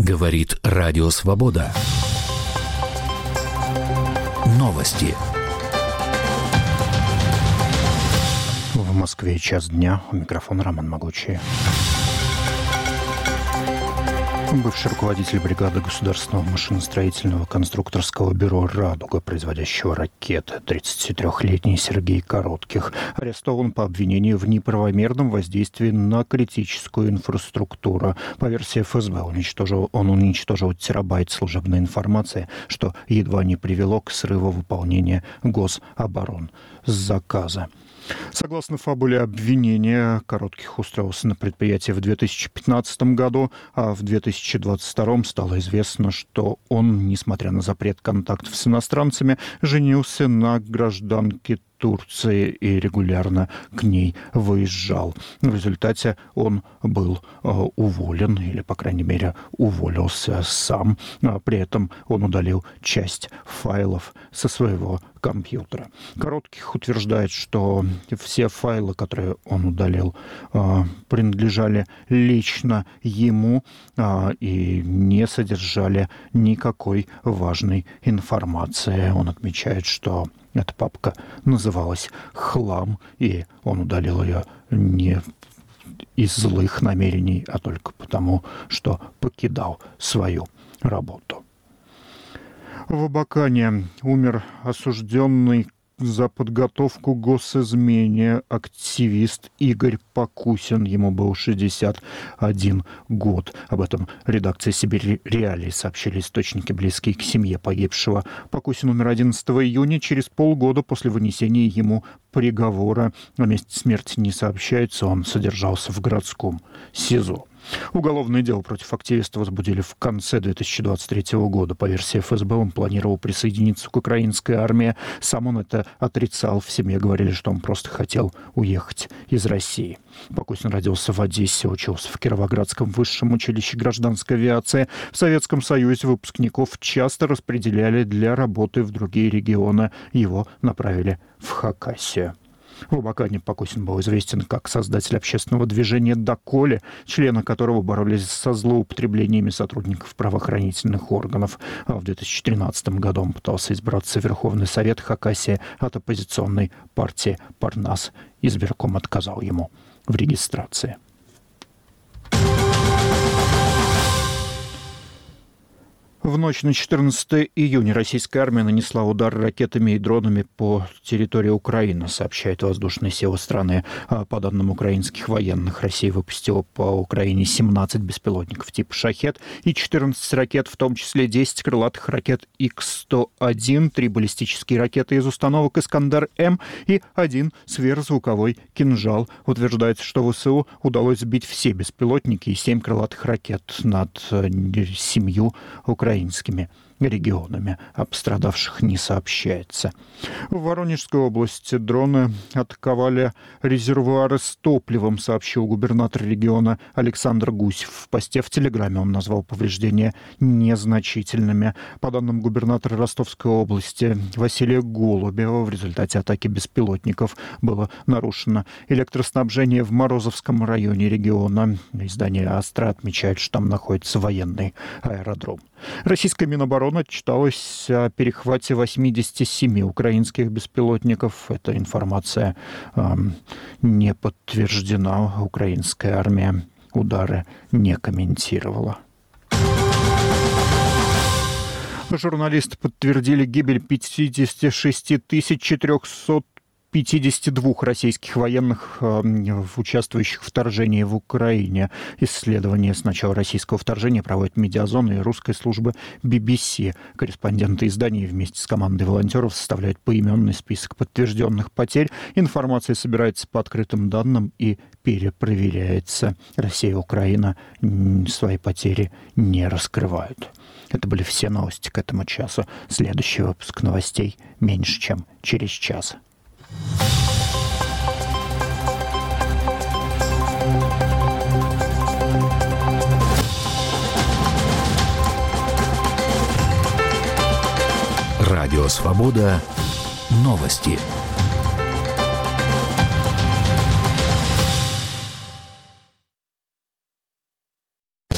Говорит Радио Свобода. Новости. В Москве час дня. У микрофона Роман Могучий. Бывший руководитель бригады Государственного машиностроительного конструкторского бюро «Радуга», производящего ракеты, 33-летний Сергей Коротких, арестован по обвинению в неправомерном воздействии на критическую инфраструктуру. По версии ФСБ, он уничтожил терабайт служебной информации, что едва не привело к срыву выполнения гособоронзаказа. Согласно фабуле обвинения, Коротких устроился на предприятие в 2015 году, а в 2022 стало известно, что он, несмотря на запрет контактов с иностранцами, женился на гражданке Турции и регулярно к ней выезжал. В результате он был уволен, или, по крайней мере, уволился сам. При этом он удалил часть файлов со своего компьютера. Коротких утверждает, что все файлы, которые он удалил, принадлежали лично ему и не содержали никакой важной информации. Он отмечает, что эта папка называлась «Хлам», и он удалил ее не из злых намерений, а только потому, что покидал свою работу. В Абакане умер осужденный за подготовку к госизмене активист Игорь Покусин. Ему был 61 год. Об этом редакция «Сибирь Реалии» сообщили источники, близкие к семье погибшего. Покусин умер 11 июня, через полгода после вынесения ему приговора. О месте смерти не сообщается, он содержался в городском СИЗО. Уголовное дело против активиста возбудили в конце 2023 года. По версии ФСБ, он планировал присоединиться к украинской армии. Сам он это отрицал. В семье говорили, что он просто хотел уехать из России. Покусин родился в Одессе, учился в Кировоградском высшем училище гражданской авиации. В Советском Союзе выпускников часто распределяли для работы в другие регионы. Его направили в Хакасию. В Абакане Покусин был известен как создатель общественного движения «Доколе», члены которого боролись со злоупотреблениями сотрудников правоохранительных органов. А в 2013 году он пытался избраться в Верховный Совет Хакасии от оппозиционной партии «Парнас». Избирком отказал ему в регистрации. В ночь на 14 июня российская армия нанесла удар ракетами и дронами по территории Украины, сообщают воздушные силы страны. По данным украинских военных, Россия выпустила по Украине 17 беспилотников типа «Шахед» и 14 ракет, в том числе 10 крылатых ракет Х-101, 3 баллистические ракеты из установок «Искандер-М» и 1 сверхзвуковой «Кинжал». Утверждается, что ВСУ удалось сбить все беспилотники и 7 крылатых ракет над 7 украинскими регионами. О пострадавших не сообщается. В Воронежской области дроны атаковали резервуары с топливом, сообщил губернатор региона Александр Гусев. В посте в Телеграме он назвал повреждения незначительными. По данным губернатора Ростовской области Василия Голубева, в результате атаки беспилотников было нарушено электроснабжение в Морозовском районе региона. Издание «Астра» отмечает, что там находится военный аэродром. Российская Минобороны отчиталась о перехвате 87 украинских беспилотников. Эта информация не подтверждена. Украинская армия удары не комментировала. Журналисты подтвердили гибель 56 452 российских военных, участвующих в вторжении в Украине. Исследование с начала российского вторжения проводит Медиазона и русская служба BBC. Корреспонденты издания вместе с командой волонтеров составляют поименный список подтвержденных потерь. Информация собирается по открытым данным и перепроверяется. Россия и Украина свои потери не раскрывают. Это были все новости к этому часу. Следующий выпуск новостей меньше, чем через час. Радио «Свобода». Новости.